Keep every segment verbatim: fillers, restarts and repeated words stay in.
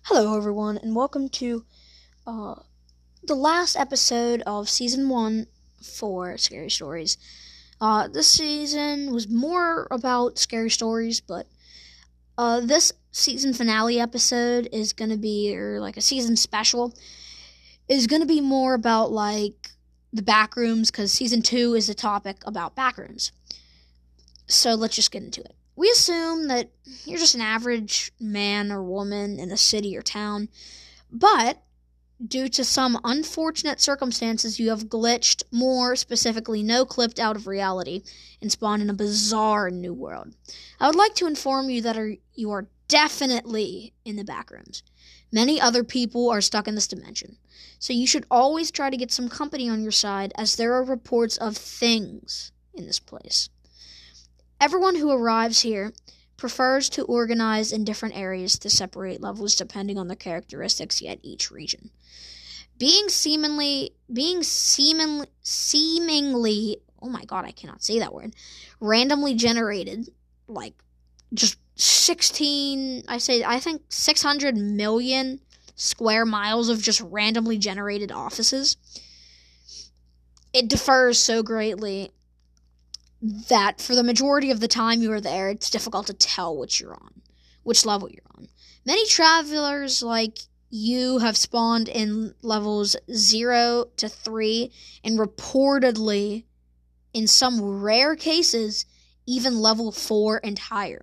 Hello, everyone, and welcome to uh, the last episode of Season one for Scary Stories. Uh, this season was more about scary stories, but uh, this season finale episode is going to be, or like a season special, is going to be more about like the backrooms, because Season two is the topic about backrooms. So let's just get into it. We assume that you're just an average man or woman in a city or town, but due to some unfortunate circumstances, you have glitched, more specifically, no-clipped out of reality, and spawned in a bizarre new world. I would like to inform you that are, you are definitely in the backrooms. Many other people are stuck in this dimension, so you should always try to get some company on your side, as there are reports of things in this place. Everyone who arrives here prefers to organize in different areas to separate levels depending on the characteristics at each region. Being seemingly, being seemingly, seemingly, oh my god, I cannot say that word, randomly generated, like, just sixteen, I say, I think six hundred million square miles of just randomly generated offices. It differs so greatly that for the majority of the time you are there, it's difficult to tell which you're on, which level you're on. Many travelers like you have spawned in levels zero to three, and reportedly, in some rare cases, even level four and higher.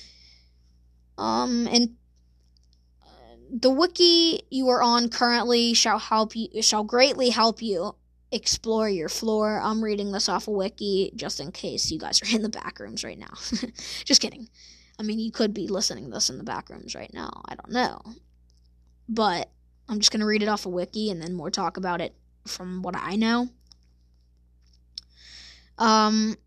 Um, and the wiki you are on currently shall help you, shall greatly help you explore your floor. I'm reading this off a wiki just in case you guys are in the back rooms right now. Just kidding. I mean, you could be listening to this in the back rooms right now. I don't know. But I'm just going to read it off a wiki and then more talk about it from what I know. Um,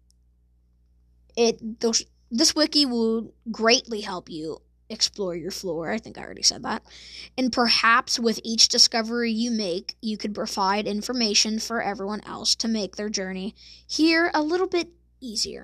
it those, this wiki will greatly help you explore your floor. I think I already said that. And perhaps with each discovery you make, you could provide information for everyone else to make their journey here a little bit easier.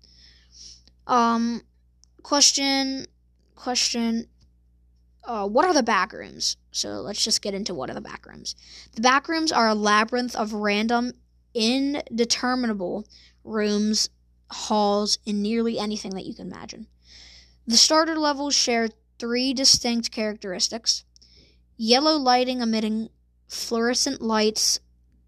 Um, question, question, uh, what are the backrooms? So let's just get into what are the backrooms. The backrooms are a labyrinth of random, indeterminable rooms, halls, and nearly anything that you can imagine. The starter levels share three distinct characteristics: yellow lighting emitting fluorescent lights,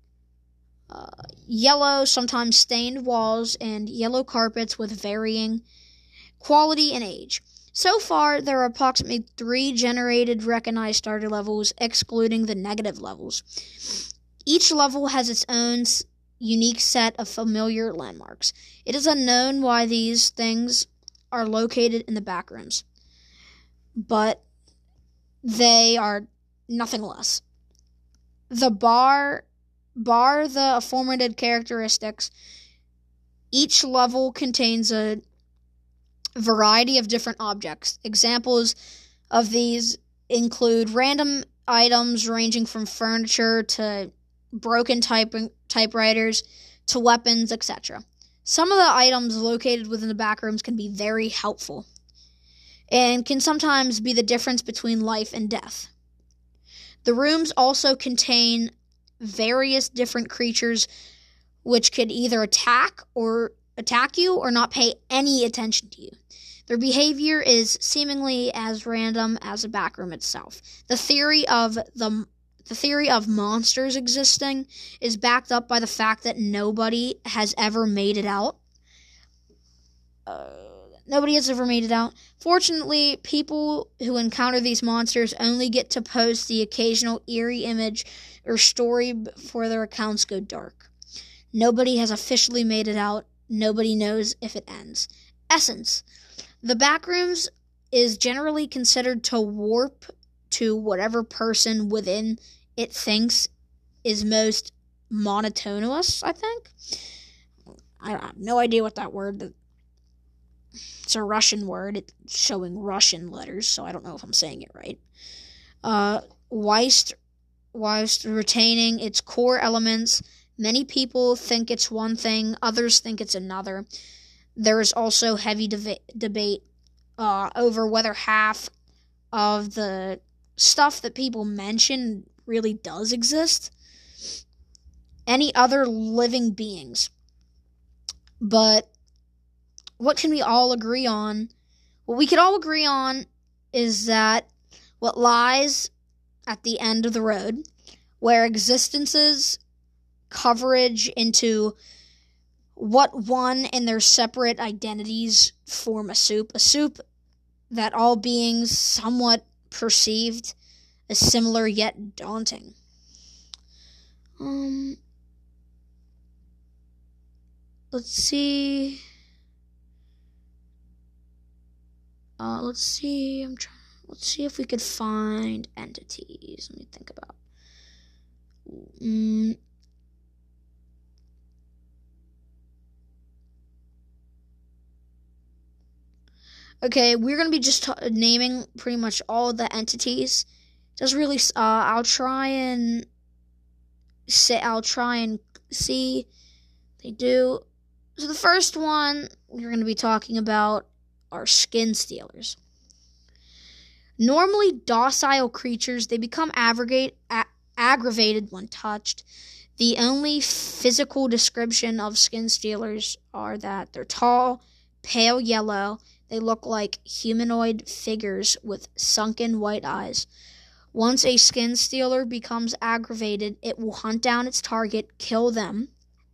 uh, yellow, sometimes stained walls, and yellow carpets with varying quality and age. So far, there are approximately three generated recognized starter levels, excluding the negative levels. Each level has its own unique set of familiar landmarks. It is unknown why these things are located in the backrooms, but they are nothing less. The bar, bar the aforementioned characteristics, each level contains a variety of different objects. Examples of these include random items ranging from furniture to broken type typewriters to weapons, et cetera. Some of the items located within the backrooms can be very helpful and can sometimes be the difference between life and death. The rooms also contain various different creatures which could either attack or attack you or not pay any attention to you. Their behavior is seemingly as random as the backroom itself. The theory of the The theory of monsters existing is backed up by the fact that nobody has ever made it out. Uh, nobody has ever made it out. Fortunately, people who encounter these monsters only get to post the occasional eerie image or story before their accounts go dark. Nobody has officially made it out. Nobody knows if it ends. Essence. The backrooms is generally considered to warp to whatever person within it thinks is most monotonous, I think. I have no idea what that word, it's a Russian word, it's showing Russian letters, so I don't know if I'm saying it right. Uh, whilst, whilst retaining its core elements, many people think it's one thing, others think it's another. There is also heavy deva- debate uh, over whether half of the stuff that people mention really does exist. Any other living beings. But what can we all agree on? What we could all agree on is that what lies at the end of the road, where existences coverage into what one and their separate identities form a soup, a soup that all beings somewhat perceived as similar yet daunting. Um, let's see. Uh, let's see. I'm trying. Let's see if we could find entities. Let me think about. Mm. Okay, we're gonna be just t- naming pretty much all the entities. Just really, uh, I'll try and say, I'll try and see. They do. So the first one we're gonna be talking about are skin stealers. Normally docile creatures, they become aggravate, a- aggravated when touched. The only physical description of skin stealers are that they're tall, pale yellow. They look like humanoid figures with sunken white eyes. Once a skin stealer becomes aggravated, it will hunt down its target, kill them,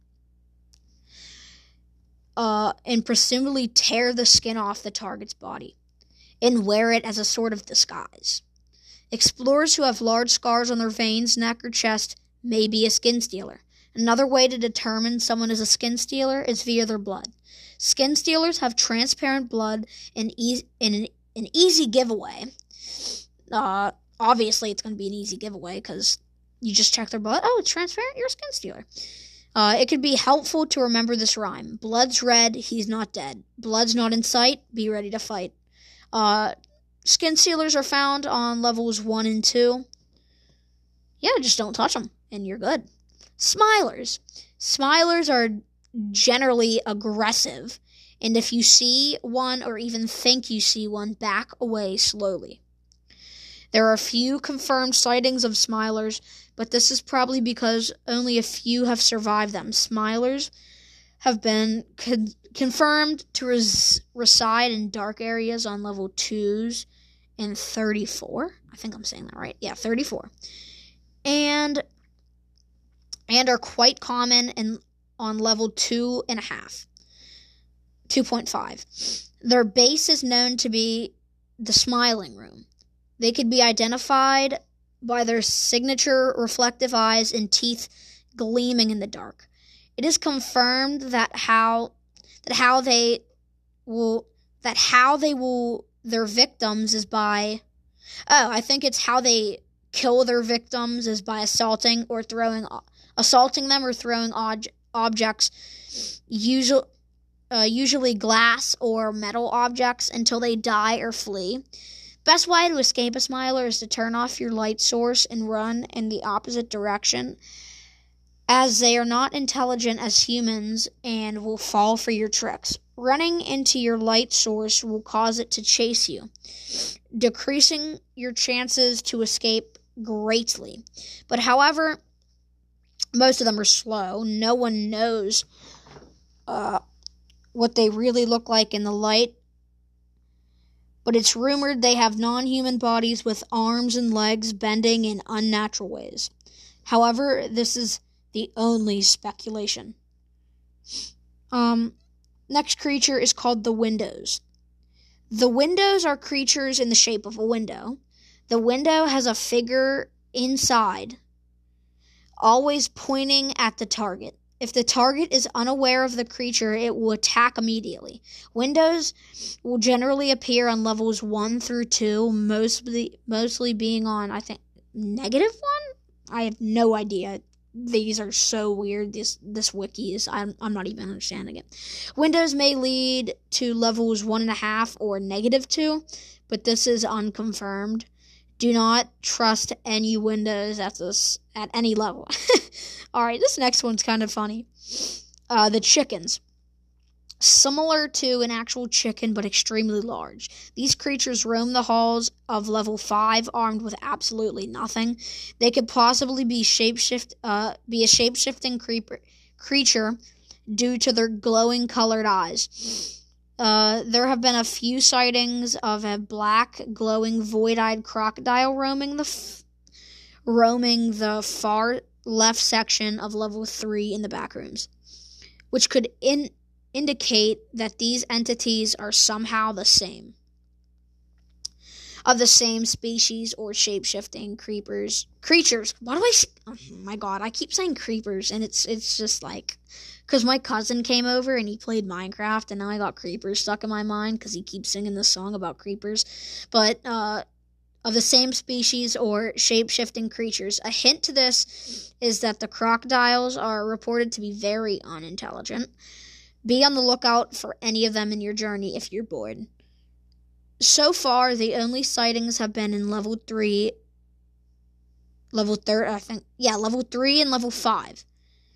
uh, and presumably tear the skin off the target's body and wear it as a sort of disguise. Explorers who have large scars on their veins, neck, or chest may be a skin stealer. Another way to determine someone is a skin stealer is via their blood. Skin stealers have transparent blood and e- in an, an easy giveaway. Uh, obviously, it's going to be an easy giveaway because you just check their blood. Oh, it's transparent? You're a skin stealer. Uh, it could be helpful to remember this rhyme. Blood's red, he's not dead. Blood's not in sight, be ready to fight. Uh, skin stealers are found on levels one and two. Yeah, just don't touch them, and you're good. Smilers. Smilers are generally aggressive, and if you see one or even think you see one, back away slowly. There are a few confirmed sightings of smilers, but this is probably because only a few have survived them. Smilers have been con- confirmed to res- reside in dark areas on level twos and thirty-four. I think I'm saying that right. Yeah, thirty-four. And and are quite common in on level two and a half, two point five. Their base is known to be the Smiling Room. They could be identified by their signature reflective eyes and teeth gleaming in the dark. It is confirmed that how that how they will that how they will their victims is by oh I think it's how they kill their victims is by assaulting or throwing assaulting them or throwing ob- objects, usually uh, usually glass or metal objects, until they die or flee. Best way to escape a smiler is to turn off your light source and run in the opposite direction, as they are not intelligent as humans and will fall for your tricks. Running into your light source will cause it to chase you, decreasing your chances to escape greatly. But however, most of them are slow. No one knows uh, what they really look like in the light, but it's rumored they have non-human bodies with arms and legs bending in unnatural ways. However, this is the only speculation. Um, next creature is called the Windows. The Windows are creatures in the shape of a window. The window has a figure inside, always pointing at the target. If the target is unaware of the creature, it will attack immediately. Windows will generally appear on levels one through two, mostly mostly being on, I think, negative one? I have no idea. These are so weird. This this wiki is, I'm, I'm not even understanding it. Windows may lead to levels one and a half or negative two, but this is unconfirmed. Do not trust any windows at this at any level. All right, this next one's kind of funny. Uh, the chickens. similar to an actual chicken but extremely large. These creatures roam the halls of level five armed with absolutely nothing. They could possibly be shapeshift uh be a shape-shifting creeper creature due to their glowing colored eyes. Uh, there have been a few sightings of a black, glowing, void-eyed crocodile roaming the f- roaming the far left section of level three in the back rooms, which could in- indicate that these entities are somehow the same, of the same species or shape-shifting creepers creatures. Why do I? Oh my god, I keep saying creepers, and it's it's just like, because my cousin came over and he played Minecraft, and now I got creepers stuck in my mind because he keeps singing this song about creepers. But uh, of the same species or shape-shifting creatures. A hint to this is that the crocodiles are reported to be very unintelligent. Be on the lookout for any of them in your journey if you're bored. So far, the only sightings have been in level three, level third, I think, yeah, level three and level five.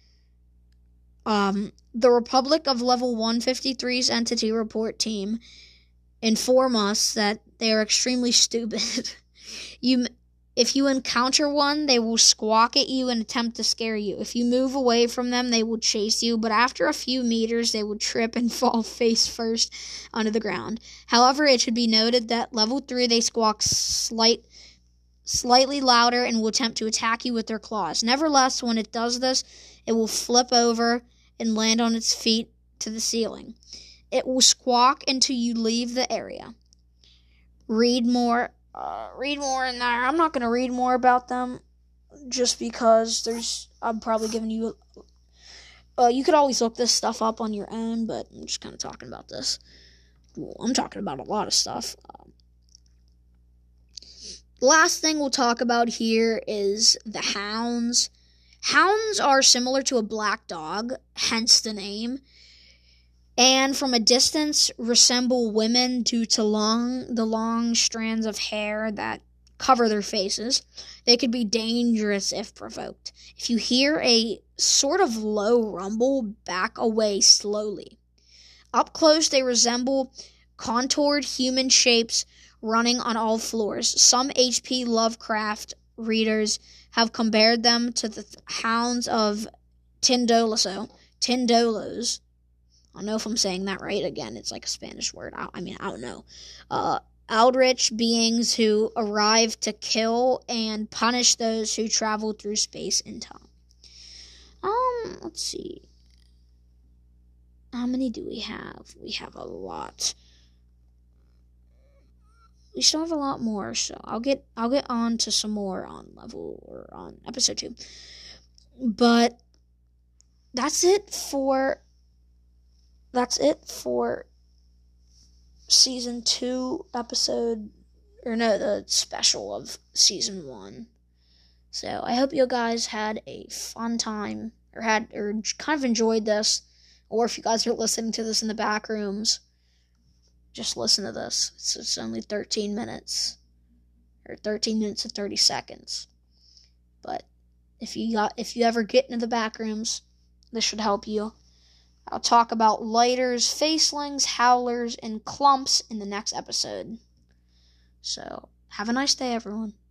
Um, the Republic of Level one fifty-three's entity report team inform us that they are extremely stupid. you, if you encounter one, they will squawk at you and attempt to scare you. If you move away from them, they will chase you, but after a few meters, they will trip and fall face first onto the ground. However, it should be noted that level three, they squawk slight, slightly louder and will attempt to attack you with their claws. Nevertheless, when it does this, it will flip over and land on its feet to the ceiling. It will squawk until you leave the area. Read more. Uh, read more in there. I'm not going to read more about them just because there's. I'm probably giving you. Uh, you could always look this stuff up on your own, but I'm just kind of talking about this. Well, I'm talking about a lot of stuff. Um, last thing we'll talk about here is the hounds. Hounds are similar to a black dog, hence the name, and from a distance resemble women due to long the long strands of hair that cover their faces. They could be dangerous if provoked. If you hear a sort of low rumble, back away slowly. Up close, they resemble contoured human shapes running on all floors. Some H P Lovecraft readers have compared them to the th- hounds of Tindoloso, Tindolos. I don't know if I'm saying that right. Again, it's like a Spanish word. I, I mean, I don't know. Uh, eldritch beings who arrive to kill and punish those who travel through space and time. Um, let's see. How many do we have? We have a lot. We still have a lot more, so I'll get I'll get on to some more on level or on episode two. But that's it for that's it for season two episode or no the special of season one. So I hope you guys had a fun time or had or kind of enjoyed this, or if you guys are listening to this in the back rooms, just listen to this. It's, it's only thirteen minutes. Or thirteen minutes and thirty seconds. But if you got if you ever get into the back rooms, this should help you. I'll talk about lighters, facelings, howlers, and clumps in the next episode. So, have a nice day, everyone.